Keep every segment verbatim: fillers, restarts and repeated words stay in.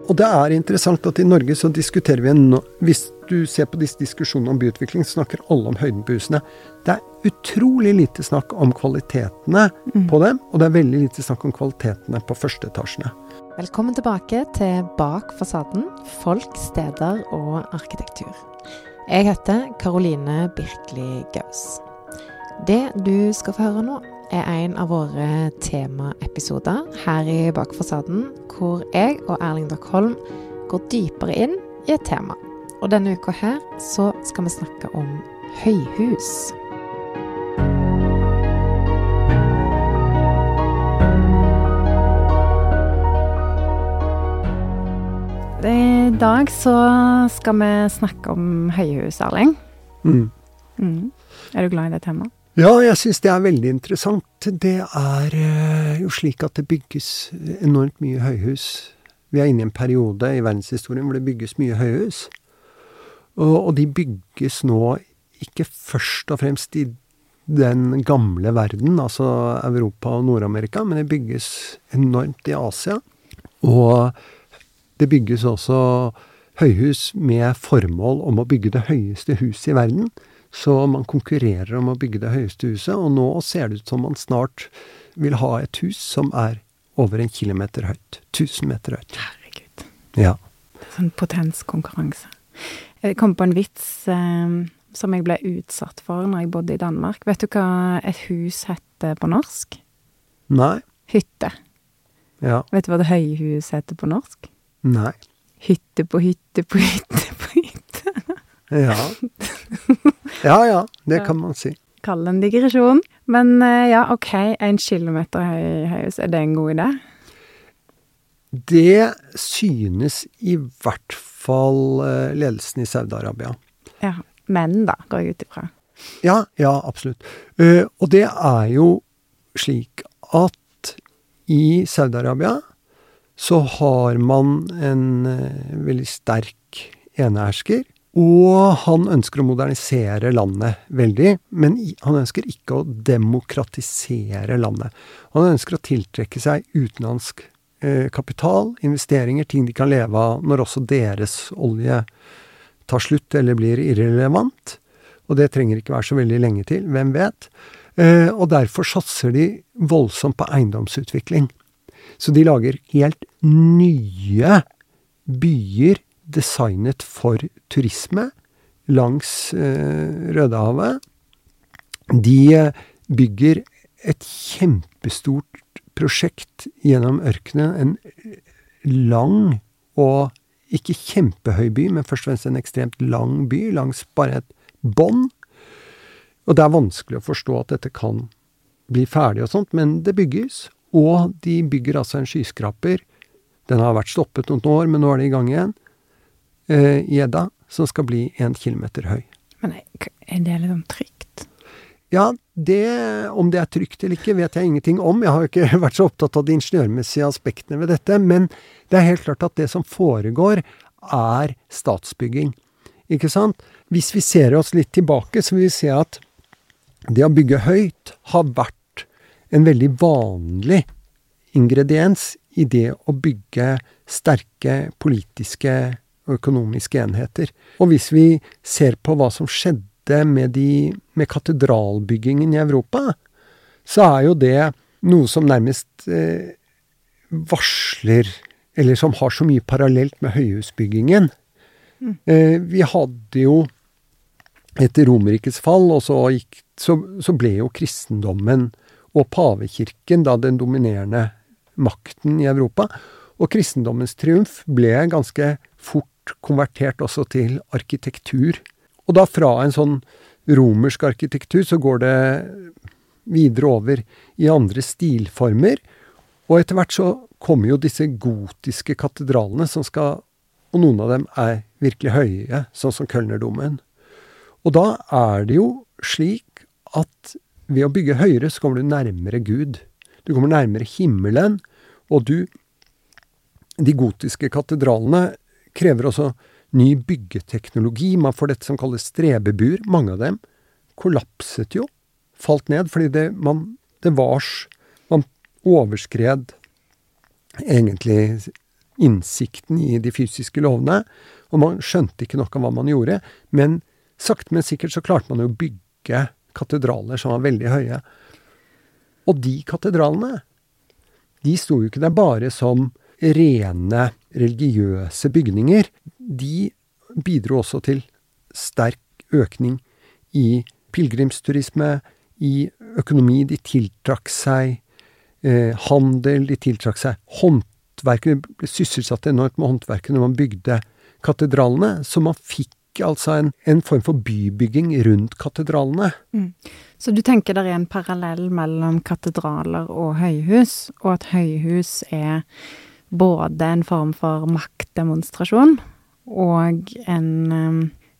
Og det er interessant at i Norge så diskuterer vi en, hvis du ser på disse diskusjonene om byutvikling, så snakker alle om høyden på husene. Det er utrolig lite snakk om kvalitetene mm. på dem, og det er veldig lite snakk om kvalitetene på første etasjene. Velkommen tilbake til Bak fasaden, folk, steder og arkitektur. Jeg heter Karoline Birkli Gaus. Det du skal få høre nå, er en av våre temaepisoder her i Bak fasaden, hvor jeg og Erling Drakholm går dypere inn i et tema. Og denne uka her så skal vi snakke om høyhus. I dag så skal vi snakke om høyhus, Erling. Mm. Mm. Er du glad i det temaet? Ja, jeg synes det er veldig interessant. Det er jo slik at det bygges enormt mye høyhus. Vi er inne i en periode i verdenshistorien hvor det bygges mye høyhus. Og, og de bygges nå ikke først og fremst i den gamle verden, altså Europa og Nord-Amerika, men det bygges enormt i Asia. Og det bygges også høyhus med formål om å bygge det høyeste huset i verden. Så man konkurrerer om å bygge det høyeste huset, og nå ser det ut som man snart vil ha et hus som er over en kilometer høyt. Tusen meter høyt. Herregud. Ja. Sånn potenskonkurranse. Jeg kom på en vits eh, som jeg ble utsatt for når jeg bodde i Danmark. Vet du hva et hus heter på norsk? Nei. Hytte. Ja. Vet du hva det høye hus heter på norsk? Nei. Hytte på hytte på hytte på hytte. Ja. Ja, ja, det kan man si. Kall en digresjon. Men ja, ok, en kilometer høy høyhus, er det en god idé? Det synes i hvert fall ledelsen i Saudi-Arabia. Ja, men da, går jeg ut ifra. Ja, ja, absolutt. Uh, og det er jo slik at i Saudi-Arabia så har man en uh, veldig sterk enehersker, og han ønsker å modernisere landet veldig, men han ønsker ikke å demokratisere landet. Han ønsker å tiltrekke seg utenlandsk eh, kapital, investeringer, ting de kan leve av når også deres olje tar slutt eller blir irrelevant. Og det trenger ikke være så veldig lenge til, hvem vet. Eh, og derfor satser de voldsomt på eiendomsutvikling. Så de lager helt nye byer designet for turisme langs eh, Rødehavet. De bygger et kjempestort prosjekt gjennom ørkenen, en lang og ikke kjempehøy by, men først og fremst en ekstremt lang by langs bare et bånd. Og det er vanskelig å forstå at dette kan bli ferdig og sånt, men det bygges, og de bygger altså en skyskraper. Den har vært stoppet noen år, men nå er det i gang igjen. Uh, i Edda, som skal bli en kilometer høy. Men er det litt om trygt? Ja, det, om det er trygt eller ikke, vet jeg ingenting om. Jeg har jo ikke vært så opptatt av de ingeniørmessige aspektene ved dette, men det er helt klart at det som foregår er statsbygging. Ikke sant? Hvis vi ser oss litt tilbake, så vil vi se at det å bygge høyt har vært en veldig vanlig ingrediens i det å bygge sterke politiske og økonomiske enheter. Og hvis vi ser på hva som skjedde med, de, med katedralbyggingen i Europa, så er jo det noe som nærmest eh, varsler, eller som har så mye parallelt med høyhusbyggingen. Mm. Eh, vi hadde jo etter Romerrikets fall, og så, gikk, så, så ble jo kristendommen og pavekirken da den dominerende makten i Europa, og kristendommens triumf ble ganske fort konvertert også til arkitektur. Og da fra en sånn romersk arkitektur så går det videre over i andre stilformer, og etter hvert så kommer jo disse gotiske katedralene som skal, og noen av dem er virkelig høye, sånn som Kölnerdomen. Og da er det jo slik at ved å bygge høyere så kommer du nærmere Gud. Du kommer nærmere himmelen, og du, de gotiske katedralene krever også ny byggeteknologi. Man får dette som kalles strebebur. Mange av dem kollapset jo, falt ned, fordi det, man, det var, man overskred egentlig innsikten i de fysiske lovene, og man skjønte ikke nok av hva man gjorde, men sakte, men sikkert så klarte man jo å bygge katedraler som var veldig høye. Og de katedralene, de sto jo ikke der bare som rene religiøse bygninger. De bidro også til sterk økning i pilegrimsturisme, i økonomi. De tiltrakk seg eh, handel, de tiltrakk seg håndverkere. Det ble sysselsatt enormt med håndverkere når man bygde katedralene, så man fikk altså en, en form for bybygging rundt katedralene. Mm. Så du tenker det er en parallell mellom katedraler og høyhus, og at høyhus er både en form for maktdemonstrasjon og en um,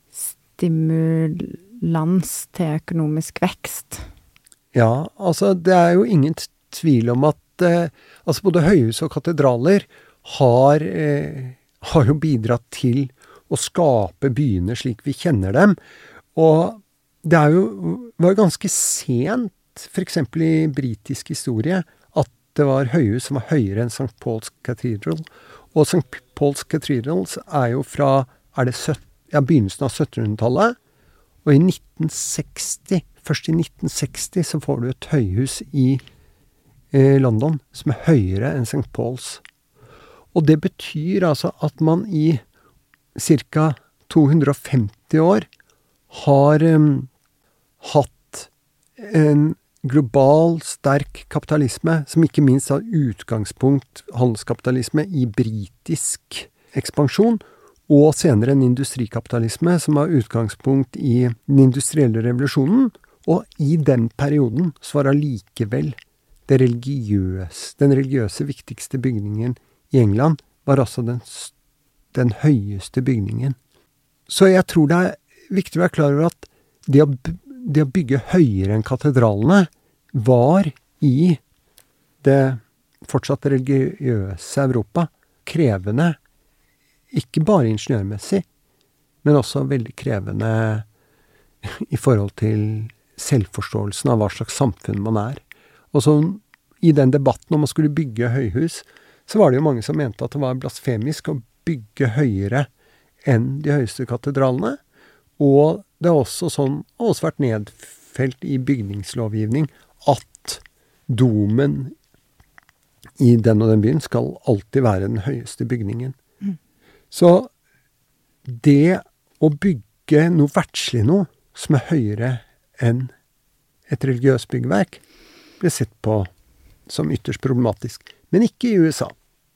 stimulans til økonomisk vekst? Ja, altså det er jo ingen tvil om at eh, altså både høyhus og katedraler har, eh, har jo bidratt til å skape byene slik vi kjenner dem. Og det er jo, var jo ganske sent, for eksempel i britisk historie, at det var høyhus som var høyere enn Sankt Paul's Cathedral. Og Sankt Paul's Cathedral er jo fra er det sytten, ja, begynnelsen av syttenhundretallet, og i nitten seksti, først i nitten seksti, så får du et høyhus i eh, London som er høyere enn Sankt Paul's. Og det betyr altså at man i cirka to hundre og femti år har um, hatt en global, sterk kapitalisme, som ikke minst har utgangspunkt handelskapitalisme i britisk ekspansjon, og senere en industrikapitalisme som har utgangspunkt i den industrielle revolusjonen, og i den perioden så var allikevel det religiøse, den religiøse viktigste bygningen i England var altså den største den høyeste bygningen. Så jeg tror det er viktig å være klar over at det å, det å bygge høyere enn katedralene var i det fortsatt religiøse Europa krevende, ikke bare ingeniørmessig, men også veldig krevende i forhold til selvforståelsen av hva slags samfunn man er. Og så i den debatten om man skulle bygge høyhus, så var det jo mange som mente at det var blasfemisk å bygge høyere enn de høyeste katedralene, og det er også sånn, også vært nedfelt i bygningslovgivning, at domen i den og den byen skal alltid være den høyeste bygningen. Mm. Så det å bygge noe verdslig noe, som er høyere enn et religiøst byggverk, ble sett på som ytterst problematisk. Men ikke i U S A.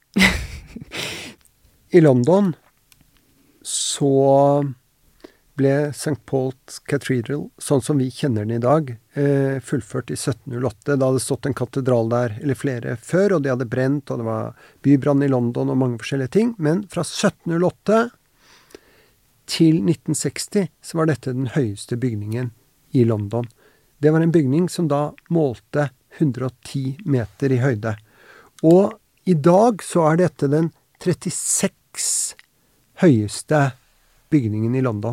I London så ble Sankt Paul's Cathedral, sånn som vi kjenner den i dag, eh, fullført i sytten null åtte. Da hadde stått en katedral der, eller flere, før, og de hadde brent, og det var bybrann i London og mange forskjellige ting. Men fra sytten null åtte til nitten seksti så var dette den høyeste bygningen i London. Det var en bygning som da målte hundre og ti meter i høyde. Og i dag så er dette den trettiseks høyeste bygningen i London.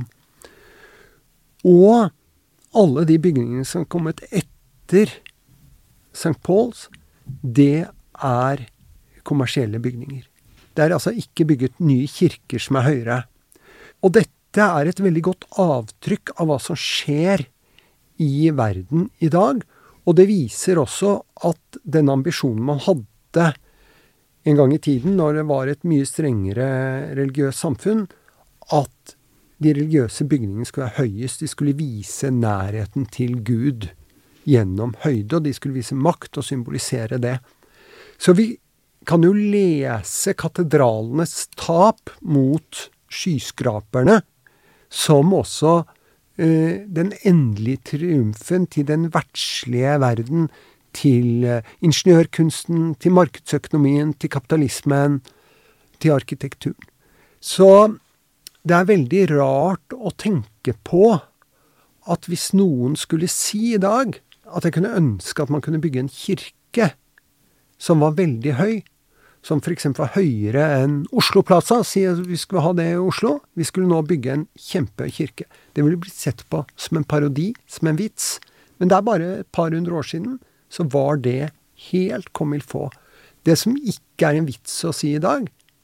Og alle de bygningene som er kommet etter Sankt Paul's, det er kommersielle bygninger. Det er altså ikke bygget nye kirker som er høyere. Og dette er et veldig godt avtrykk av hva som skjer i verden i dag, og det viser også at den ambisjonen man hadde en gang i tiden, når det var et mye strengere religiøst samfunn, at de religiøse bygningene skulle være høyest. De skulle vise nærheten til Gud gjennom høyde, og de skulle vise makt og symbolisere det. Så vi kan jo lese katedralenes tap mot skyskraperne som også eh, den endelige triumfen til den verdslige verden, til ingeniørkunsten, til markedsøkonomien, til kapitalismen, til arkitekturen. Så det er veldig rart å tenke på at hvis noen skulle si i dag at jeg kunne ønske at man kunne bygge en kirke som var veldig høy, som for eksempel var høyere enn Oslo Plaza, si at vi skulle ha det i Oslo, vi skulle nå bygge en kjempehøy kirke. Det ville blitt sett på som en parodi, som en vits, men det er bare et par hundre år siden så var det helt comme il faut. Det som ikke er en vits å si i dag,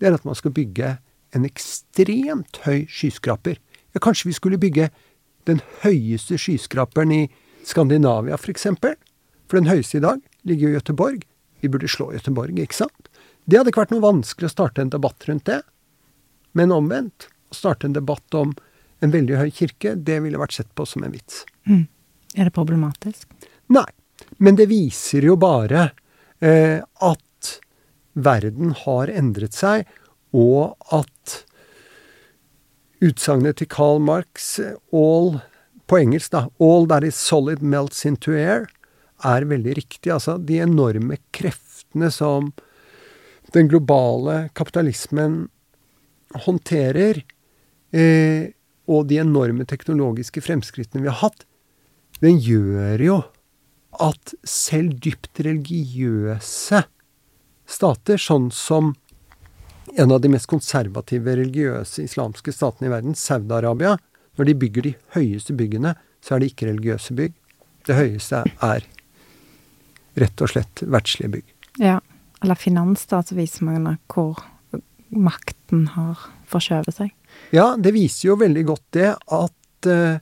det er at man skal bygge en ekstremt høy skyskraper. Ja, kanskje vi skulle bygge den høyeste skyskraperen i Skandinavia, for eksempel. For den høyeste i dag ligger jo i Göteborg. Vi burde slå Göteborg, ikke sant? Det hadde ikke vært noe vanskelig å starte en debatt rundt det. Men omvendt, å starte en debatt om en veldig høy kirke, det ville vært sett på som en vits. Mm. Er det problematisk? Nei, men det viser jo bare eh, at verden har endret seg, og at utsagnet til Karl Marx, all, på engelsk da, all that is solid melts into air, er veldig riktig. Altså, de enorme kreftene som den globale kapitalismen håndterer, eh, og de enorme teknologiske fremskrittene vi har hatt, den gjør jo at selv dypt religiøse stater, sånn som en av de mest konservative religiøse islamske statene i verden, Saudi-Arabia, når de bygger de høyeste byggene, så er det ikke religiøse bygg. Det høyeste er rett og slett verdslige bygg. Ja, eller finans da, så viser man hvor makten har forskjøvet seg. Ja, det viser jo veldig godt det at eh,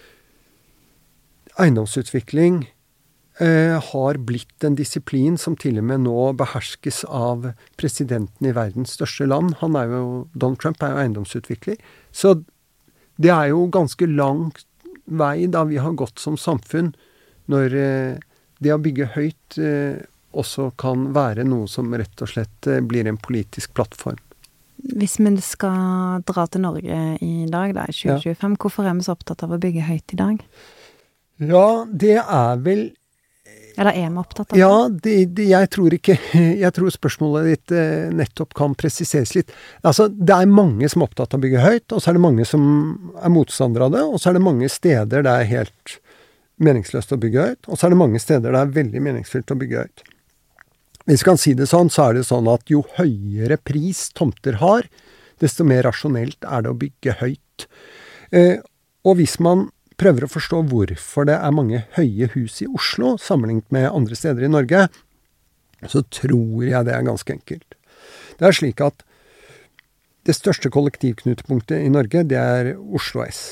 eiendomsutvikling eh, har blitt en disiplin som til og med nå beherskes av presidenten i verdens største land. Han er jo, Donald Trump er jo eiendomsutvikler. Så det er jo ganske lang vei da vi har gått som samfunn, når eh, det å bygge høyt eh, også kan være noe som rett og slett eh, blir en politisk plattform. Hvis vi skal dra til Norge i dag, da, i tjue tjuefem, ja. Hvorfor er vi så opptatt av å bygge høyt i dag? Ja, det er vel... Eller er vi opptatt av det? Ja, det, det, jeg tror ikke... Jeg tror spørsmålet ditt eh, nettopp kan presiseres litt. Altså, det er mange som er opptatt av å bygge høyt, og så er det mange som er motstandere av det, og så er det mange steder det er helt meningsløst å bygge høyt, og så er det mange steder det er veldig meningsfylt å bygge høyt. Hvis vi kan si det sånn, så er det sånn at jo høyere pris tomter har, desto mer rasjonelt er det å bygge høyt. Eh, og hvis man prøver å forstå hvorfor det er mange høye hus i Oslo, sammenlignet med andre steder i Norge, så tror jeg det er ganske enkelt. Det er slik at det største kollektivknutepunktet i Norge, det er Oslo S.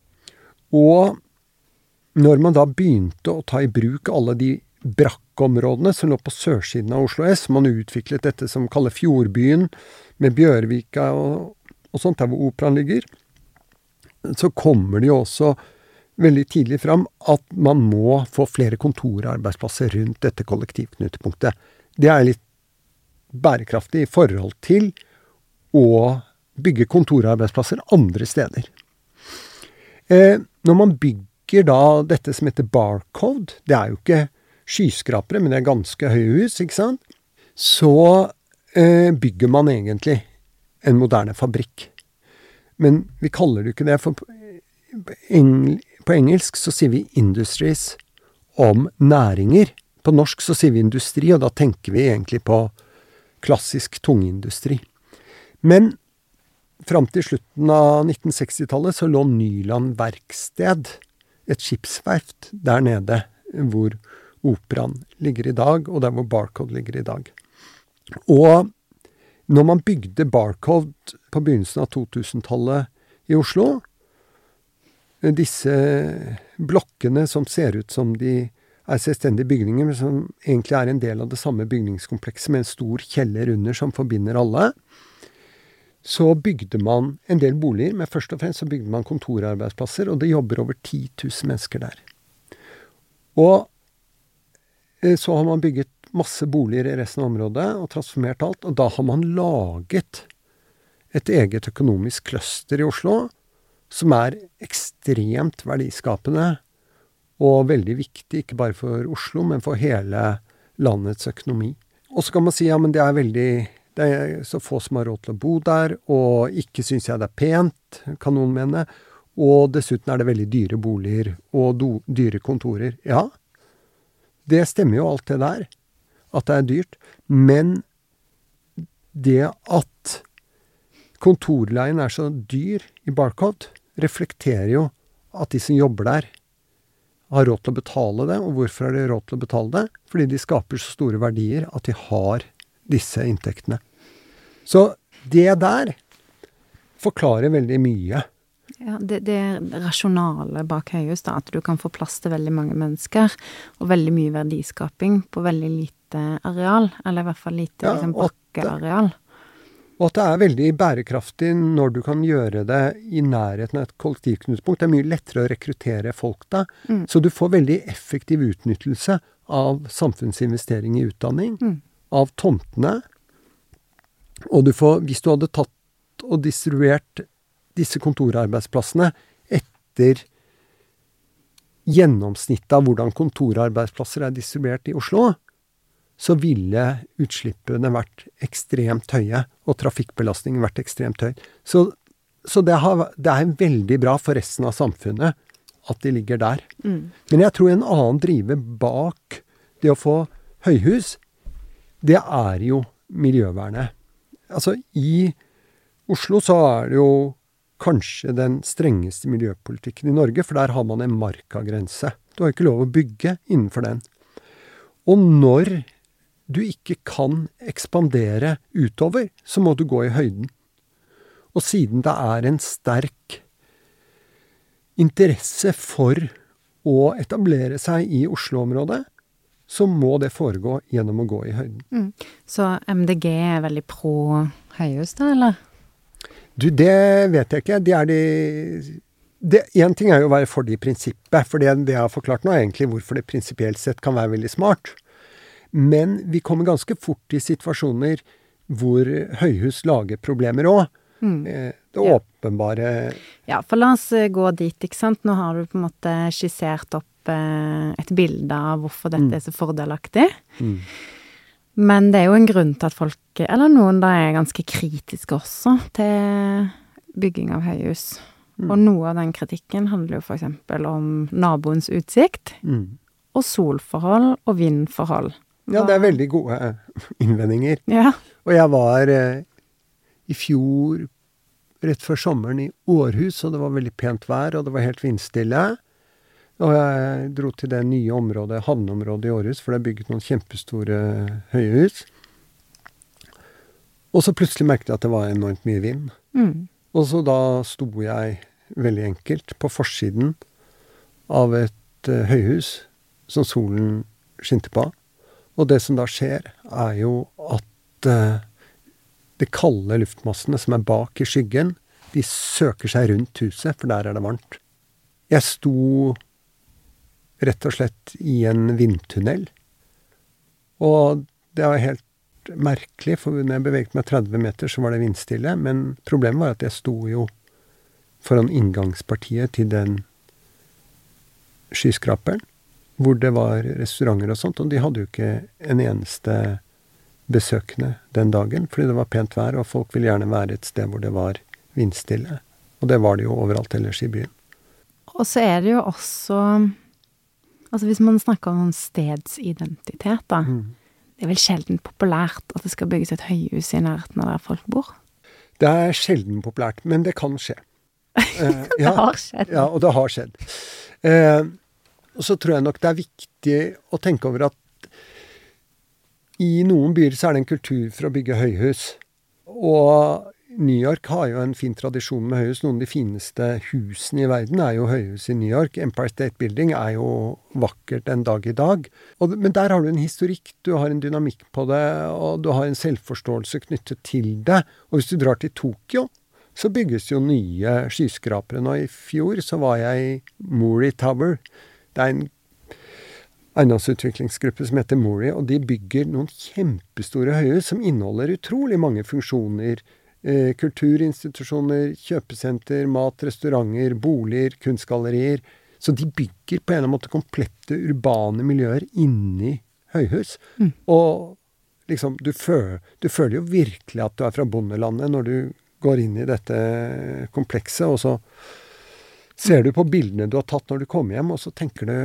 Og når man da begynte å ta i bruk alle de brakkområdene som lå på sørsiden av Oslo S, man utviklet dette som kalles Fjordbyen, med Bjørvika og, og sånt, der hvor operaen ligger, så kommer det jo også veldig tidlig fram at man må få flere kontorarbeidsplasser rundt dette kollektivknutepunktet. Det er litt bærekraftig i forhold til å bygge kontorarbeidsplasser andre steder. Eh, når man bygger da dette som heter Barcode, det er jo ikke skyskrapere, men det er ganske høye hus, ikke sant? Så eh, bygger man egentlig en moderne fabrikk. Men vi kaller det ikke det, for engl- på engelsk så sier vi industries om næringer. På norsk så sier vi industri, og da tenker vi egentlig på klassisk tungindustri. Men fram til slutten av nitten sekstitallet så lå Nyland verksted, et skipsverft der nede, hvor Operaen ligger i dag, og der hvor Barcode ligger i dag. Og når man bygde Barcode på begynnelsen av totusentallet i Oslo, disse blokkene som ser ut som de er selvstendige bygninger, men som egentlig er en del av det samme bygningskomplekset med en stor kjeller under som forbinder alle, så bygde man en del boliger, men først og fremst så bygde man kontorarbeidsplasser, og det jobber over ti tusen mennesker der. Og så har man bygget masse boliger i resten av området og transformert alt, og da har man laget et eget økonomisk cluster i Oslo som er ekstremt verdiskapende og veldig viktig, ikke bare for Oslo, men for hele landets økonomi. Og så kan man si, ja, men det er veldig, det er så få som har råd til å bo der, og ikke synes jeg det er pent, kan noen mene, og dessuten er det veldig dyre boliger og do, dyre kontorer. Ja, det stemmer jo alt det der, at det er dyrt, men det at kontorleien er så dyr i Barcode, reflekterer jo at de som jobber der har råd til å betale det, og hvorfor har de råd til å betale det? Fordi de skaper så store verdier at de har disse inntektene. Så det der forklarer veldig mye. Ja, det, det er rasjonale bak høyhus, da, at du kan få plass til veldig mange mennesker, og veldig mye verdiskaping på veldig lite areal, eller i hvert fall lite Ja, liksom, og bakkeareal. Og at det er veldig bærekraftig når du kan gjøre det i nærheten av et kollektivknutepunkt. Det er mye lettere å rekruttere folk da, Mm. så du får veldig effektiv utnyttelse av samfunnsinvestering i utdanning, Mm. av tomtene, og du får, hvis du hadde tatt og distribuert disse kontorarbeidsplassene etter gjennomsnittet av hvordan kontorarbeidsplasser er distribuert i Oslo, så ville utslippene vært ekstremt høye, og trafikkbelastningen vært ekstremt høy. Så, så det, har, det er veldig bra for resten av samfunnet at de ligger der. Mm. Men jeg tror en annen driver bak det å få høyhus, det er jo miljøvernet. Altså, i Oslo så er det jo kanskje den strengeste miljøpolitikken i Norge, for der har man en markagrense. Du har ikke lov å bygge innenfor den. Og når du ikke kan ekspandere utover, så må du gå i høyden. Og siden det er en sterk interesse for å etablere seg i Oslo-området, så må det foregå gjennom å gå i høyden. Mm. Så M D G er veldig pro høyhus da, eller? Du, det vet jeg ikke. Det er de... Det, en ting er jo å være for de prinsippet, for det, det jeg har forklart nå er egentlig hvorfor det prinsipielt sett kan være veldig smart. Men vi kommer ganske fort i situasjoner hvor høyhus lager problemer også. Mm. Eh, Det Ja. åpenbare... Ja, for la oss eh, gå dit, ikke sant? Nå har du på en måte skissert opp eh, et bilde av hvorfor dette Mm. er så fordelaktig. Mm. Men det er jo en grunn til at folk, eller noen da er ganske kritiske også til bygging av høyhus. Mm. Og noe av den kritikken handler jo for eksempel om naboens utsikt, Mm. og solforhold og vindforhold. Ja, det er veldig gode eh, innvendinger. Ja. Og jeg var eh, i fjor, rett før sommeren, i Århus, og det var veldig pent vær, og det var helt vindstille. Og jeg dro til det nye området, havneområdet i Århus, for det er bygget noen kjempestore høyhus. Og så plutselig merket jeg at det var enormt mye vind. Mm. Og så da sto jeg veldig enkelt på forsiden av et uh, høyhus som solen skinte på. Og det som da skjer, er jo at uh, de kalde luftmassene som er bak i skyggen, de søker seg rundt huset, for der er det varmt. Jeg sto rett og slett i en vindtunnel. Og det var helt merkelig, for når jeg beveget meg tretti meter, så var det vindstille. Men problemet var at jeg sto jo foran inngangspartiet til den skyskraperen, hvor det var restauranter og sånt, og de hadde jo ikke en eneste besøkende den dagen, fordi det var pent vær, og folk ville gjerne være et sted hvor det var vindstille. Og det var det jo overalt ellers i byen. Og så er det jo også, altså hvis man snakker om stedsidentitet da, Mm. det er vel sjelden populært at det skal bygges et høyhus i nærheten av der folk bor. Det er sjelden populært, men det kan skje. Eh, Det har skjedd. Ja, og det har skjedd. Eh, og så tror jeg nok det er viktig å tenke over at i noen byer så er det en kultur for å bygge høyhus. Og New York har jo en fin tradisjon med høyhus. Noen av de fineste husene i verden er jo høyhus i New York. Empire State Building er jo vakkert en dag i dag. Og, men der har du en historikk, du har en dynamikk på det, og du har en selvforståelse knyttet til det. Og hvis du drar til Tokyo, så bygges jo nye skyskrapere. Nå i fjor så var jeg i Mori Tower. Det er en eiendomsutviklingsgruppe som heter Mori, og de bygger noen kjempestore høyhus som inneholder utrolig mange funksjoner. Eh, kulturinstitusjoner, kjøpesenter, mat, restauranter, boliger, kunstgallerier. Så de bygger på en eller annen måte komplette urbane miljøer inni høyhus. Mm. Og liksom, du, føl, du føler jo virkelig at du er fra bondelandet når du går inn i dette komplekset, og så ser du på bildene du har tatt når du kommer hjem, og så tenker du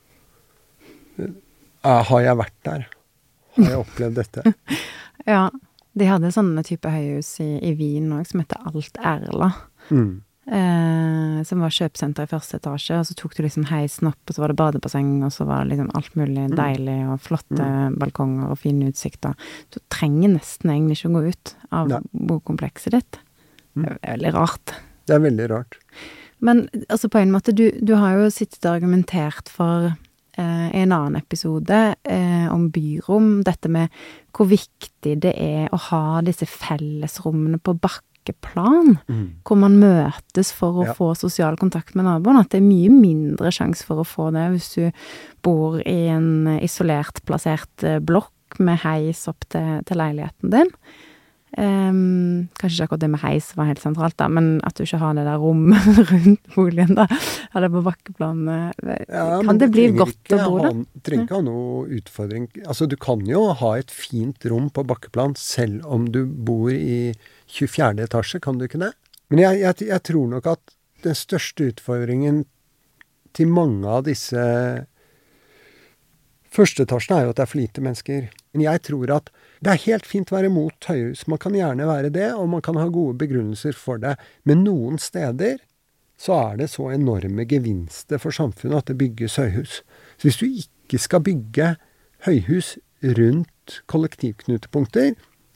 har jeg vært der? Har jeg opplevd dette? Ja, de hadde sånne type høyhus i, i Wien også, som heter Alt Erla. Mm. eh, som var kjøpesenter i første etasje, og så tok du liksom heisen opp, og så var det badebasseng, og så var det liksom alt mulig deilig, og flotte mm. balkonger og fine utsikter. Du trenger nesten egentlig ikke å gå ut av Nei. Bokomplekset ditt. Mm. Det er veldig rart. Det er veldig rart. Men altså på en måte, du, du har jo sittet og argumentert for eh, en annen episode eh, om byrom, dette med hvor viktig det er å ha disse fellesrommene på bakken, plan, mm. hvor man møtes for å ja. Få sosial kontakt med naboen, at det er mye mindre sjanse for å få det hvis du bor i en isolert plassert blokk med heis opp til, til leiligheten din. Um, kanskje ikke akkurat det med heis var helt sentralt da, men at du ikke har det der rommet rundt boligen da, eller på bakkeplan, ja, kan det bli godt å bo da? Du trenger ikke ha noe utfordring. Altså, du kan jo ha et fint rom på bakkeplan, selv om du bor i tjuefjerde etasje, kan du ikke det? Men jeg, jeg, jeg tror nok at den største utfordringen til mange av disse første etasjene er jo at det er for lite mennesker. Men jeg tror at det er helt fint å være mot høyhus. Man kan gjerne være det, og man kan ha gode begrunnelser for det. Men noen steder så er det så enorme gevinster for samfunnet at det bygges høyhus. Så hvis du ikke skal bygge høyhus rundt kollektivknutepunkter,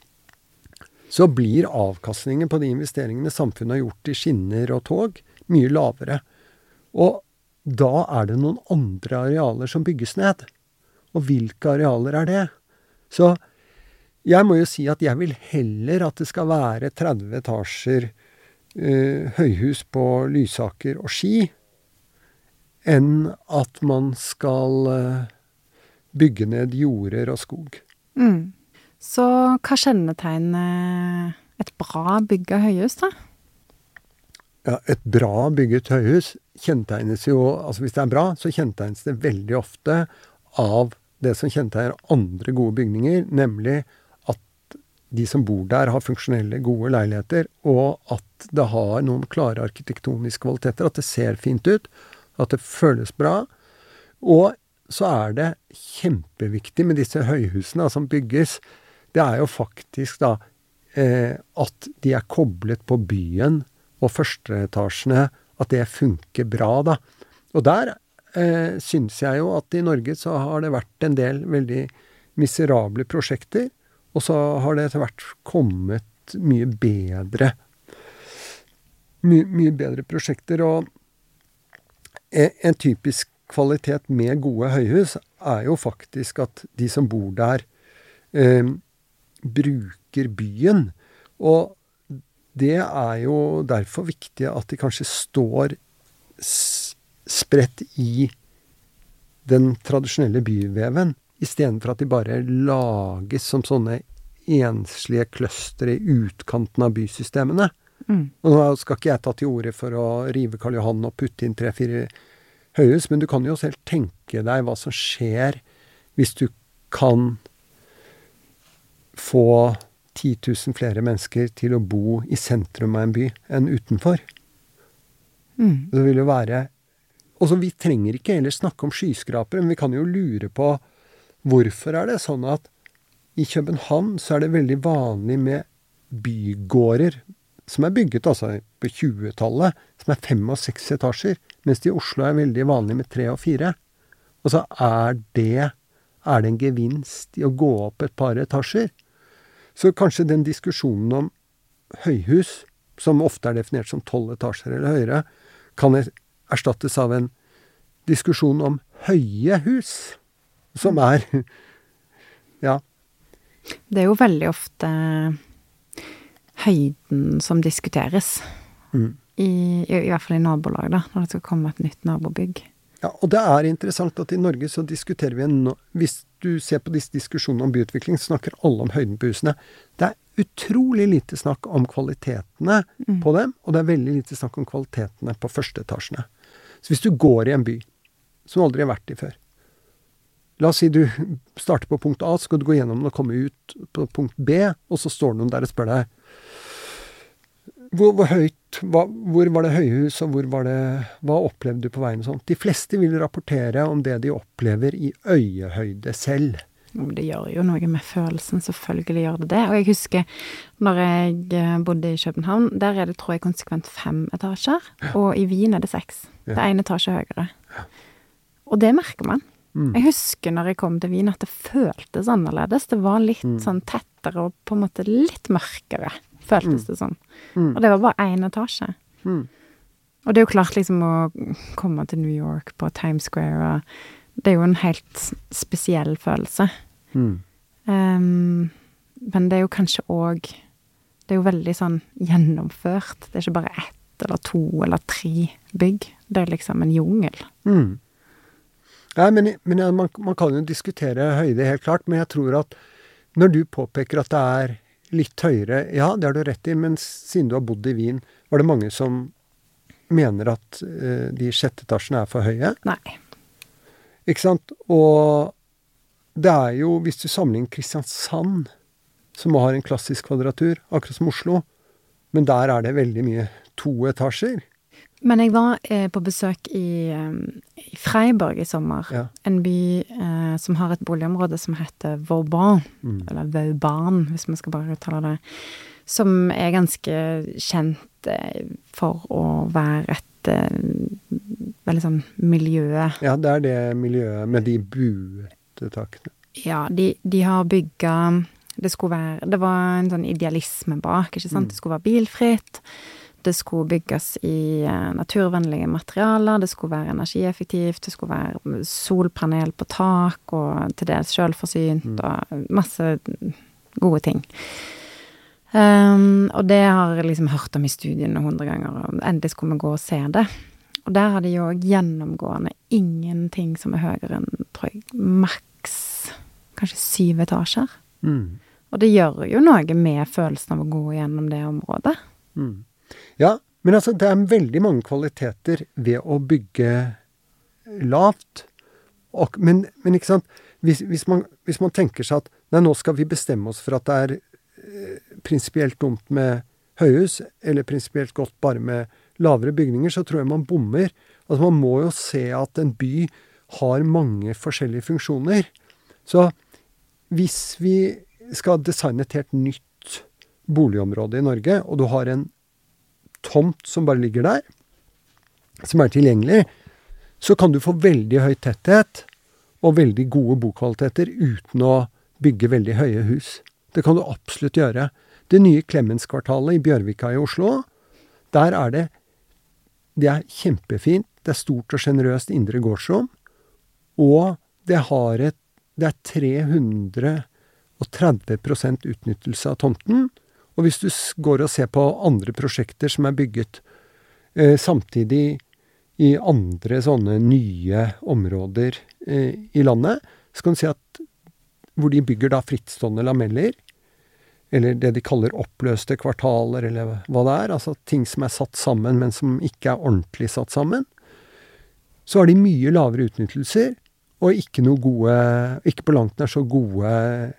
så blir avkastningen på de investeringene samfunnet har gjort i skinner og tog mye lavere. Og da er det noen andre arealer som bygges ned. Og hvilke arealer er det? Så jeg må jo si at jeg vil heller at det skal være tretti etasjer uh, høyhus på Lysaker og Ski, enn at man skal uh, bygge ned jorder og skog. Mm. Så hva kjennetegner et bra bygget høyhus da? Ja, et bra bygget høyhus kjennetegnes jo, altså hvis det er bra, så kjennetegnes det veldig ofte av det som kjennetegner andre gode bygninger, nemlig at de som bor der har funksjonelle, gode leiligheter, og at det har noen klare arkitektoniske kvaliteter, at det ser fint ut, at det føles bra, og så er det kjempeviktig med disse høyhusene som bygges. Det er jo faktisk da eh, at de er koblet på byen og førsteetasjene, at det funker bra da. Og der eh, synes jeg jo at i Norge så har det vært en del veldig miserable prosjekter, og så har det etter hvert kommet mye bedre my, mye bedre prosjekter, og en, en typisk kvalitet med gode høyhus er jo faktisk at de som bor der eh, bruker byen, og det er jo derfor viktig at de kanskje står spredt i den tradisjonelle byveven, i stedet for at de bare lages som sånne enslige kløstre i utkanten av bysystemene. Mm. Og nå skal ikke jeg ta til orde for å rive Karl Johan og putte inn tre-fire høyhus, men du kan jo selv tenke deg hva som skjer hvis du kan få ti tusen flere mennesker til å bo i sentrum av en by enn utenfor. Mm. Det vil jo være... Og så vi trenger ikke heller snakke om skyskrapere, men vi kan jo lure på hvorfor er det sånn at i København så er det veldig vanlig med bygårder som er bygget altså på tjuetallet, som er fem og seks etasjer, mens det i Oslo er veldig vanlig med tre og fire. Og så er det, er det en gevinst i å gå opp et par etasjer. Så kanskje den diskusjonen om høyhus, som ofte er definert som tolv etasjer eller høyere, kan erstattes av en diskusjon om høye hus, som er, ja. Det er jo veldig ofte høyden som diskuteres, mm. I, i, i hvert fall i nabolag da, når det skal komme et nytt nabobygg. Ja, og det er interessant at i Norge så diskuterer vi en, hvis du ser på disse diskusjonene om byutvikling, så snakker alle om høyden på husene. Det er utrolig lite snakk om kvalitetene mm. på dem, og det er veldig lite snakk om kvalitetene på første etasjene. Så hvis du går i en by, som aldri har vært i før, la oss si du starter på punkt A, så skal du gå gjennom og komme ut på punkt B, og så står noen der og spør deg, hvor, hvor høyt, hva, hvor var det høyhus, og hvor var det, hva opplevde du på veien og sånt? De fleste vil rapportere om det de opplever i øyehøyde selv. Det gjør jo noe med følelsen, selvfølgelig gjør det det. Og jeg husker når jeg bodde i København, der er det, tror jeg, konsekvent fem etasjer, ja. Og i Wien er det seks. Ja. Det er en etasje høyere. Ja. Og det merker man. Mm. Jeg husker når jeg kom til Wien at det føltes annerledes. Det var litt mm. sånn tettere og på en måte litt mørkere, føltes mm. det sånn. Mm. Og det var bare en etasje. Mm. Og det er jo klart liksom å komme til New York på Times Square og det er jo en helt spesiell følelse. Mm. Um, men det er jo kanskje også, det er jo veldig sånn gjennomført. Det er ikke bare ett eller to eller tre bygg. Det er liksom en jungel. Mm. Ja, men, men ja, man, man kan jo diskutere høyde helt klart, men jeg tror at når du påpeker at det er litt høyere, ja, det har du rett i, men siden du har bodd i Wien, var det mange som mener at uh, de sjette etasjene er for høye? Nei. Ikke sant? Og det er jo, hvis du sammenligner Kristiansand, som har en klassisk kvadratur, akkurat som Oslo, men der er det veldig mye to etasjer. Men jeg var eh, på besøk i, um, i Freiburg i sommer, ja. En by eh, som har et boligområde som heter Vauban, mm. eller Vauban, hvis man skal bare uttale det, som er ganske kjent eh, for å være et veldig sånn miljø. Ja, det er det miljøet med de buete takene. Ja, de, de har bygget, det skulle være, det var en sånn idealisme bak, ikke sant? Mm. Det skulle være bilfritt, det skulle bygges i naturvennlige materialer, det skulle være energieffektivt, det skulle være solpanel på tak, og til dels selvforsynt, mm. og masse gode ting. Um, og det har jeg liksom hørt om i studiene hundre ganger, og endelig skulle vi gå og se det. Og der har de jo gjennomgående ingenting som er høyere enn, tror jeg, maks kanskje syv etasjer. Mm. Og det gjør jo noe med følelsen av å gå gjennom det området. Mm. Ja, men altså det er veldig mange kvaliteter ved å bygge lavt. Og, men, men ikke sant, hvis, hvis, man, hvis man tenker seg at nei, nå skal vi bestemme oss for at det er prinsipielt dumt med høyhus, eller prinsipielt godt bare med lavere bygninger, så tror jeg man bommer. Altså man må jo se at en by har mange forskjellige funksjoner. Så hvis vi skal designe et helt nytt boligområde i Norge, og du har en tomt som bare ligger der, som er tilgjengelig, så kan du få veldig høy tetthet og veldig gode bokvaliteter uten å bygge veldig høye hus. Det kan du absolutt gjøre. Det nye Klemenskvartalet i Bjørvika i Oslo, der er det, det er kjempefint, det er stort og generøst indre gårdsrom, og det har et, det er tre hundre og tretti prosent utnyttelse av tomten, og hvis du går og ser på andre prosjekter som er bygget eh, samtidig i andre sånne nye områder eh, i landet, så kan du si at hvor de bygger da frittstående lameller, eller det de kaller oppløste kvartaler, eller hva det er, altså ting som er satt sammen, men som ikke er ordentlig satt sammen, så har de mye lavere utnyttelser, og ikke noe gode, ikke på langt nær så gode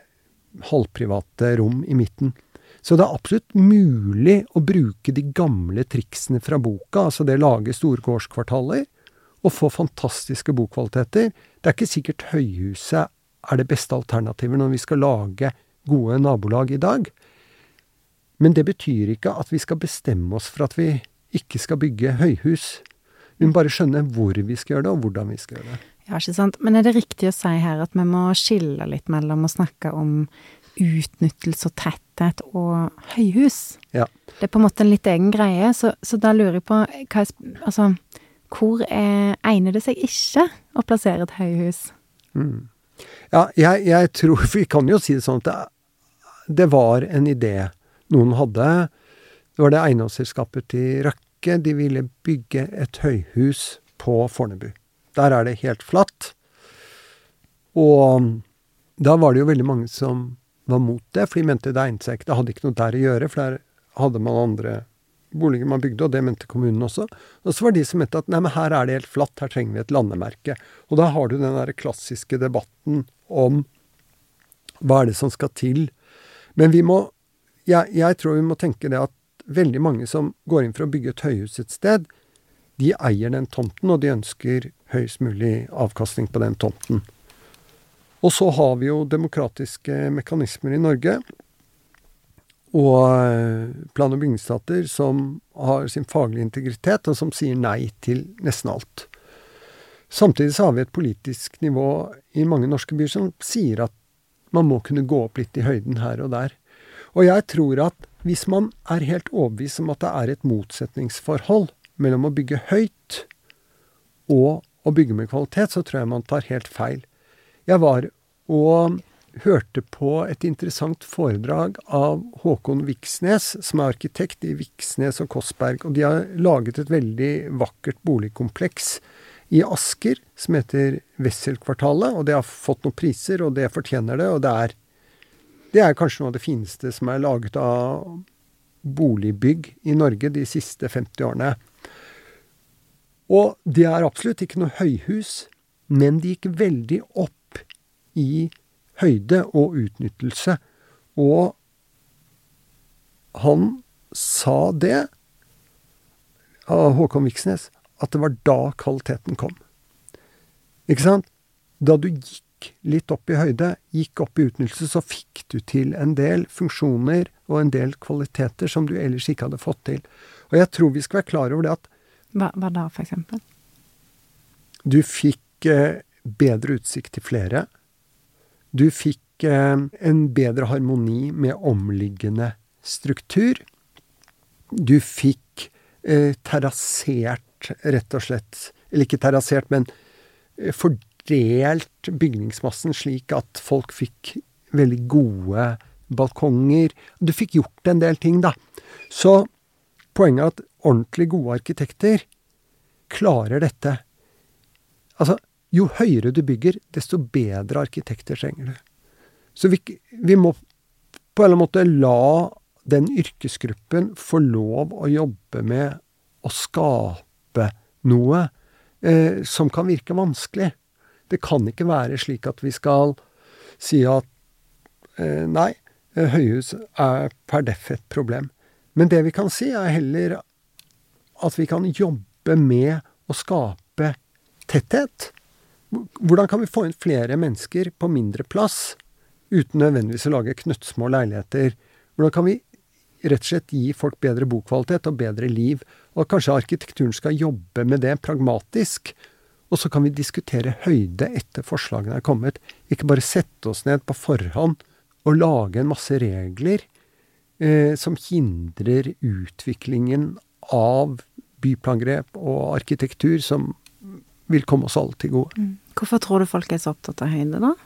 halvprivate rom i midten. Så det er absolutt mulig å bruke de gamle triksene fra boka, altså det lage storgårdskvartaler, og få fantastiske bokvaliteter. Det er ikke sikkert høyhuset er det beste alternativet når vi skal lage gode nabolag i dag. Men det betyr ikke at vi skal bestemme oss for at vi ikke skal bygge høyhus. Vi må bare skjønne hvor vi skal gjøre det, og hvordan vi skal gjøre det. Ja, ikke sant. Men er det riktig å si her at vi må skille litt mellom å snakke om utnyttelse og tetthet og høyhus? Ja. Det er på en måte en litt egen greie, så, så da lurer jeg på, hva er, altså, hvor er, egner det seg ikke å plassere et høyhus? Mm. Ja, jeg, jeg tror, for vi kan jo si det sånn at det, det var en idé noen hadde. Det var det eiendomsselskapet til Røkke. De ville bygge et høyhus på Fornebu. Der er det helt flatt. Og da var det jo veldig mange som var mot det, for de mente det egnet seg ikke. Det hadde ikke noe der å gjøre, for der hadde man andre boliger man bygde, og det mente kommunen også. Og så var de som mente at nei, men her er det helt flatt, her trenger vi et landemerke. Og da har du den der klassiske debatten om hva er det som skal til. Men vi må, jeg, jeg tror vi må tenke det at veldig mange som går inn for å bygge et høyhus et sted, de eier den tomten, og de ønsker høyest mulig avkastning på den tomten. Og så har vi jo demokratiske mekanismer i Norge, og plan- og bygningsstater som har sin faglige integritet, og som sier nei til nesten alt. Samtidig så har vi et politisk nivå i mange norske byer som sier at man må kunne gå opp litt i høyden her og der. Og jeg tror at hvis man er helt overbevist om at det er et motsetningsforhold mellom å bygge høyt og å bygge med kvalitet, så tror jeg man tar helt feil. Jeg var og hørte på et interessant foredrag av Håkon Viksnes, som er arkitekt i Viksnes og Korsberg, og de har laget et veldig vakkert boligkompleks i Asker, som heter Wesselkvartalet, og det har fått noen priser, og det fortjener det, og det er, det er kanskje noe av det fineste som er laget av boligbygg i Norge de siste femti årene. Og det er absolutt ikke noe høyhus, men de gikk veldig opp i høyde og utnyttelse. Og han sa det, av Håkon Viksnes, at det var da kvaliteten kom. Ikke sant? Da du gikk litt opp i høyde, gikk opp i utnyttelse, så fikk du til en del funksjoner og en del kvaliteter som du ellers ikke hadde fått til. Og jeg tror vi skal være klar over det at Hva, hva da, for eksempel? Du fikk eh, bedre utsikt til flere. Du fikk eh, en bedre harmoni med omliggende struktur. Du fikk eh, terrassert, rett og slett, eller ikke terrassert, men eh, fordelt bygningsmassen slik at folk fikk veldig gode balkonger. Du fikk gjort en del ting, da. Så poenget er at ordentlig gode arkitekter klarer dette. Altså, jo høyere du bygger, desto bedre arkitekter trenger du. Så vi, vi må på en eller annen måte la den yrkesgruppen få lov å jobbe med å skape noe eh, som kan virke vanskelig. Det kan ikke være slik at vi skal si at eh, nei, høyhus er per def et problem. Men det vi kan si er heller at vi kan jobbe med å skape tetthet. Hvordan kan vi få inn flere mennesker på mindre plass, uten nødvendigvis å lage knøttsmå leiligheter? Hvordan kan vi rett og slett gi folk bedre bokvalitet og bedre liv? Og kanskje arkitekturen skal jobbe med det pragmatisk, og så kan vi diskutere høyde etter forslagene er kommet. Ikke bare sette oss ned på forhånd og lage en masse regler eh, som hindrer utviklingen av byplangrep og arkitektur som vil komme oss alle til gode. Mm. Hvorfor tror du folk er så opptatt av høyde, da?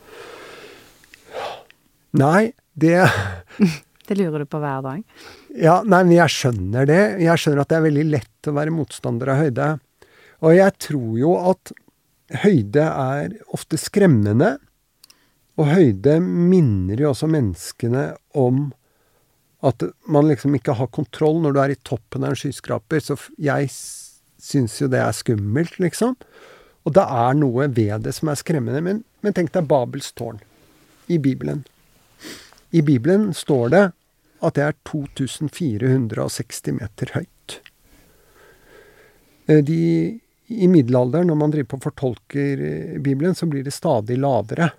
Nei, det Det lurer du på hver dag? Ja, nei, men jeg skjønner det. Jeg skjønner at det er veldig lett å være motstander av høyde. Og jeg tror jo at høyde er ofte skremmende, og høyde minner jo også menneskene om at man liksom ikke har kontroll når du er i toppen av en skyskraper, så jeg syns jo det er skummelt, liksom. Og det er noe ved det som er skremmende. Men, men tenk deg Babels tårn i Bibelen. I Bibelen står det at det er to tusen fire hundre seksti meter høyt. De, I middelalderen, når man driver på og fortolker Bibelen, så blir det stadig lavere.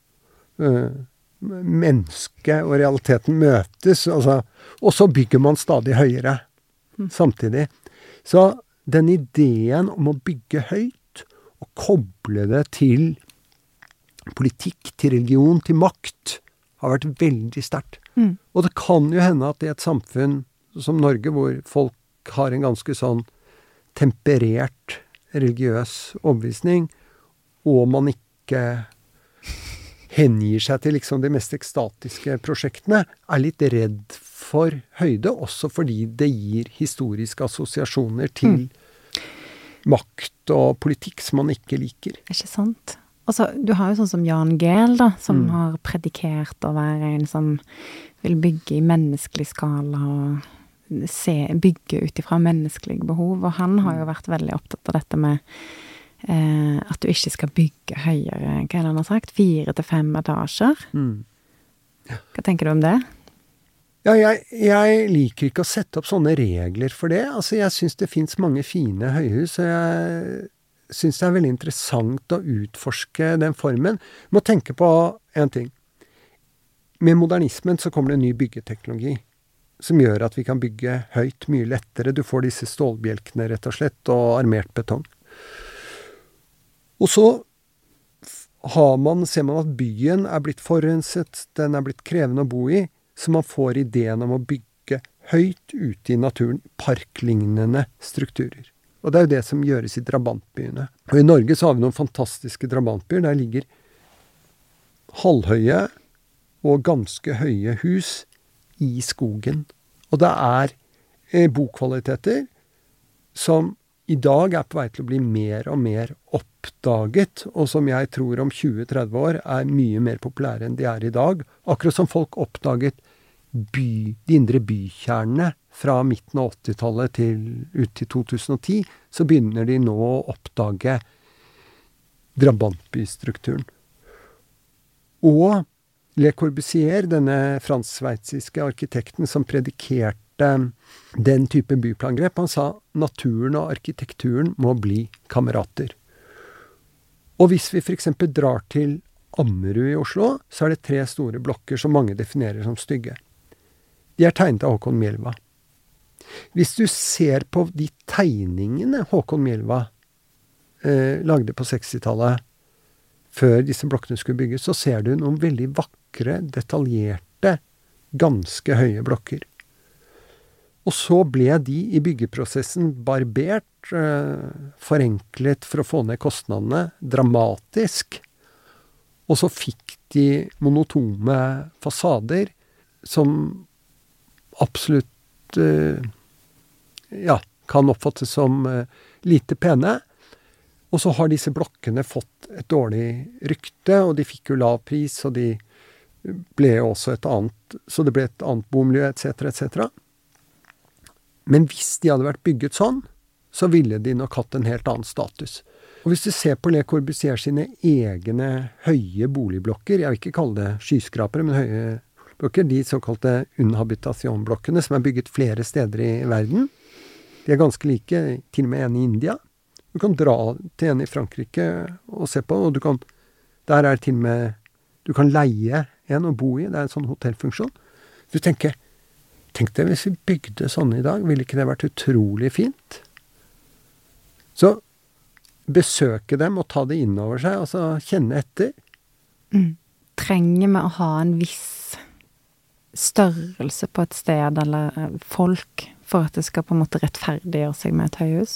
Mennesket og realiteten møtes, altså, og så bygger man stadig høyere samtidig. Så den ideen om å bygge høyt og koble det til politikk, til religion, til makt, har vært veldig sterkt. Mm. Og det kan jo hende at i et samfunn som Norge, hvor folk har en ganske sånn temperert religiøs overbevisning, og man ikke hengir seg til liksom de mest ekstatiske prosjektene, er litt redd for høyde, også fordi det gir historiske assosiasjoner til mm. makt og politikk som man ikke liker. Ikke sant? Altså, du har jo sånn som Jan Gehl, da, som mm. har predikert å være en som vil bygge i menneskelig skala og se, bygge ut ifra menneskelige behov, og han har jo vært veldig opptatt av dette med eh, at du ikke skal bygge høyere, hva er det han har sagt? Fire til fem etasjer. Mm. Ja. Hva tenker du om det? Ja, jeg, jeg liker ikke å sette opp sånne regler for det. Altså, jeg synes det finnes mange fine høyhus, og jeg syns det er veldig interessant å utforske den formen. Du må tenke på en ting. Med modernismen så kommer det en ny byggeteknologi som gjør at vi kan bygge høyt mye lettere. Du får disse stålbjelkene rett og slett, og armert betong. Og så har man, ser man at byen er blitt forurenset, den er blitt krevende å bo i, så man får ideen om å bygge høyt ute i naturen, parklignende strukturer. Og det er jo det som gjøres i drabantbyene. Og i Norge så har vi noen fantastiske drabantbyer. Der ligger halvhøye og ganske høye hus i skogen. Og det er eh, bokvaliteter som i dag er på vei til å bli mer og mer oppdaget, og som jeg tror om tjue til tretti år er mye mer populære enn de er i dag. Akkurat som folk oppdaget by, de indre bykjernene fra midten av åttitallet til ut til to tusen og ti, så begynner de nå å oppdage drabantbystrukturen. Og Le Corbusier, denne fransk-sveitsiske arkitekten som predikerte den type byplangrep, han sa naturen og arkitekturen må bli kamerater. Og hvis vi for eksempel drar til Ammerud i Oslo, så er det tre store blokker som mange definerer som stygge. De er tegnet av Håkon Mjelva. Hvis du ser på de tegningene Håkon Mjelva eh, lagde på sekstitallet, før disse blokkene skulle bygges, så ser du noen veldig vakre, detaljerte, ganske høye blokker. Og så ble de i byggeprosessen barbert, eh, forenklet for å få ned kostnadene, dramatisk. Og så fikk de monotome fasader som absolutt eh, ja, kan oppfattes som eh, lite pene. Og så har disse blokkene fått et dårlig rykte, og de fikk jo lav pris, og de ble også et annet, så det ble et annet bomiljø, et cetera, et cetera. Men hvis de hadde vært bygget sånn, så ville de nok hatt en helt annen status. Og hvis du ser på Le Corbusier sine egne høye boligblokker, jeg vil ikke kalle det skyskrapere, men høye blokker, de såkalte unhabitation-blokkene, som er bygget flere steder i verden, de er ganske like, til og med en i India. Du kan dra til en i Frankrike og se på, og du kan, der er til og med, du kan leie en og bo i, det er en sånn hotellfunksjon. Du tenker, tenk deg hvis vi bygde sånn i dag, ville ikke det vært utrolig fint? Så besøke dem og ta det inn over seg, altså kjenne etter. Mm. Trenger vi å ha en viss størrelse på et sted, eller folk, for at det skal på en måte rettferdiggjøre seg med et høyhus?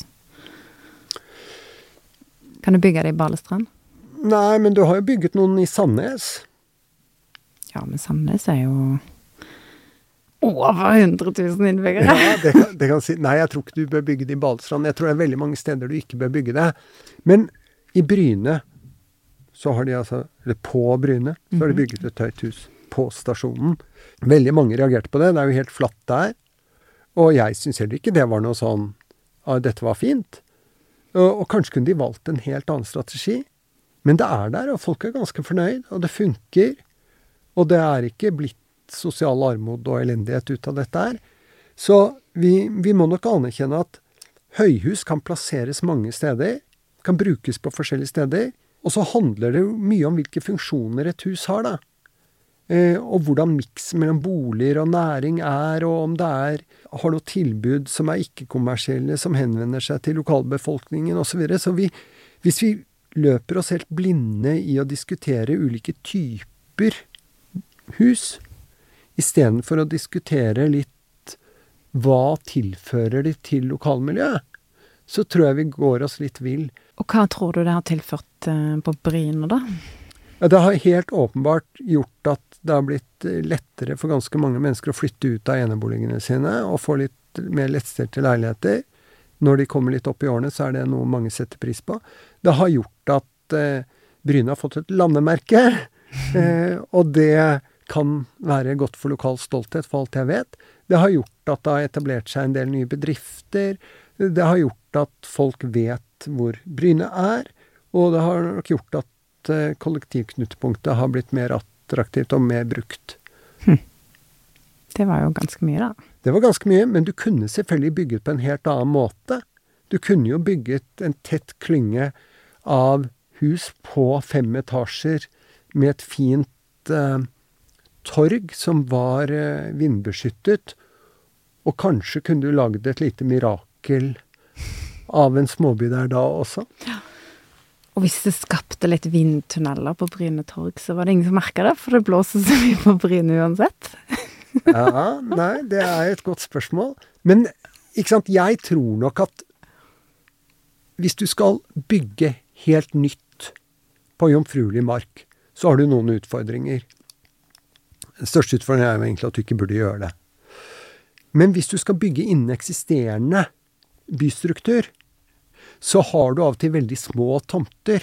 Kan du bygge det i Balestrand? Nei, men du har jo bygget noen i Sandnes. Ja, men Sandnes er jo over hundre tusen innbyggere. Ja, det kan, det kan si. Nei, jeg tror ikke du bør bygge det i Balestrand. Jeg tror det er veldig mange steder du ikke bør bygge det. Men i Bryne, så har de altså, eller på Bryne, så har de bygget et høyt hus på stasjonen. Veldig mange reagerte på det. Det er jo helt flatt der. Og jeg synes heller ikke det var noe sånn, ja, dette var fint. Og, og kanskje kunne de valgt en helt annen strategi. Men det er der, og folk er ganske fornøyd, og det funker. Og det er ikke blitt sosial armod og elendighet ut av dette her. Så vi, vi må nok anerkjenne at høyhus kan plasseres mange steder, kan brukes på forskjellige steder, og så handler det jo mye om hvilke funksjoner et hus har, da. Eh, og hvordan miksen mellom boliger og næring er, og om det er, har noe tilbud som er ikke-kommersielle, som henvender seg til lokalbefolkningen, og så videre. Så vi, hvis vi løper oss helt blinde i å diskutere ulike typer hus, i stedet for å diskutere litt hva tilfører de til lokalmiljøet, så tror jeg vi går oss litt vill. Og hva tror du det har tilført uh, på Bryne, da? Ja, det har helt åpenbart gjort at det har blitt lettere for ganske mange mennesker å flytte ut av eneboligene sine og få litt mer lettstelte leiligheter. Når de kommer litt opp i årene, så er det noe mange setter pris på. Det har gjort at eh, Bryne har fått et landemerke, eh, og det kan være godt for lokal stolthet, for alt jeg vet. Det har gjort at det har etablert seg en del nye bedrifter. Det har gjort at folk vet hvor Bryne er, og det har nok gjort at kollektivknutepunktet har blitt mer attraktivt og mer brukt. Hm. Det var jo ganske mye, da. Det var ganske mye, men du kunne selvfølgelig bygget på en helt annen måte. Du kunne jo bygget en tett klynge av hus på fem etasjer med et fint eh, torg som var eh, vindbeskyttet, og kanskje kunne du laget et lite mirakel av en småby der da også. Ja. Og hvis det skapte litt vindtunneler på Bryne torg, så var det ingen som merket det, for det blåser så mye på Bryne uansett. Ja, nei, det er et godt spørsmål. Men, ikke sant, jeg tror nok at hvis du skal bygge helt nytt på jomfruelig mark, så har du noen utfordringer. Den største utfordringen er jo egentlig at du ikke burde gjøre det. Men hvis du skal bygge innen eksisterende bystruktur, så har du av og til veldig små tomter.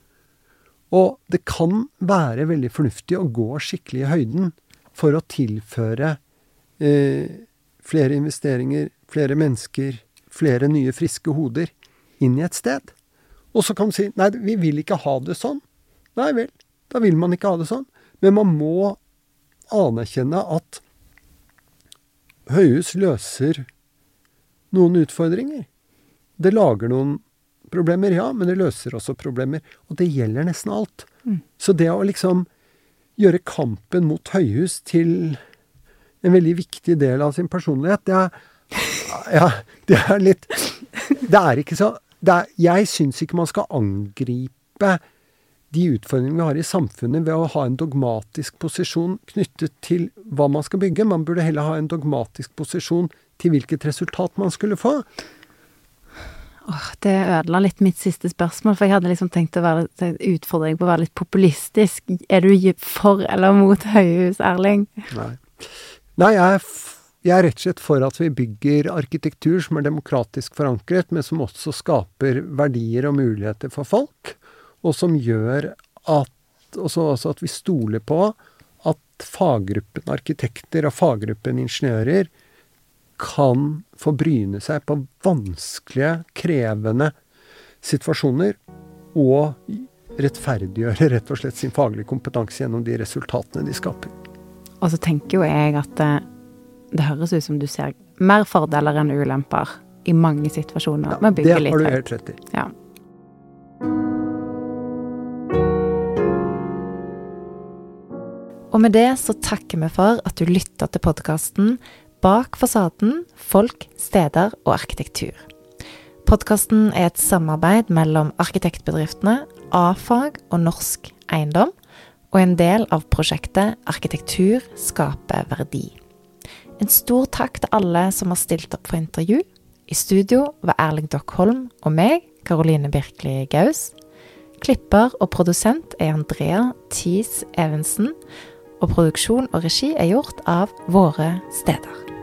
Og det kan være veldig fornuftig å gå skikkelig i høyden for å tilføre eh, flere investeringer, flere mennesker, flere nye friske hoder inn i et sted. Og så kan man si, nei, vi vil ikke ha det sånn. Nei vel, da vil man ikke ha det sånn. Men man må anerkjenne at høyhus løser noen utfordringer. Det lager noen problemer, ja, men det løser også problemer. Og det gjelder nesten alt. Mm. Så det å liksom gjøre kampen mot høyhus til en veldig viktig del av sin personlighet, det er, ja, det er litt, det er ikke så, det er, jeg synes ikke man skal angripe de utfordringene vi har i samfunnet ved å ha en dogmatisk posisjon knyttet til hva man skal bygge. Man burde heller ha en dogmatisk posisjon til hvilket resultat man skulle få. Åh, det ødela litt mitt siste spørsmål, for jeg hadde liksom tenkt å være en utfordring på å være litt populistisk. Er du for eller mot høyhus, Erling? Nei. Nei, jeg er, jeg er rett og slett for at vi bygger arkitektur som er demokratisk forankret, men som også skaper verdier og muligheter for folk, og som gjør at, også, også at vi stoler på at faggruppen arkitekter og faggruppen ingeniører kan få bryne seg på vanskelige, krevende situasjoner og rettferdiggjøre rett og slett sin faglige kompetanse gjennom de resultatene de skaper. Og så tenker jo jeg at det, det høres ut som du ser mer fordeler enn ulemper i mange situasjoner Ja, med å bygge litt høyt. Det har du helt rett i. Ja. Og med det så takker vi for at du lyttet til podcasten Bak fasaden, folk, steder og arkitektur. Podcasten er et samarbeid mellom arkitektbedriftene A-fag og Norsk Eiendom, og en del av prosjektet Arkitektur skaper verdi. En stor takk til alle som har stilt opp for intervju. I studio var Erling Dockholm og meg, Karoline Birkli Gaus. Klipper og produsent er Andrea Thies Evensen, og produksjon og regi er gjort av Våre Steder.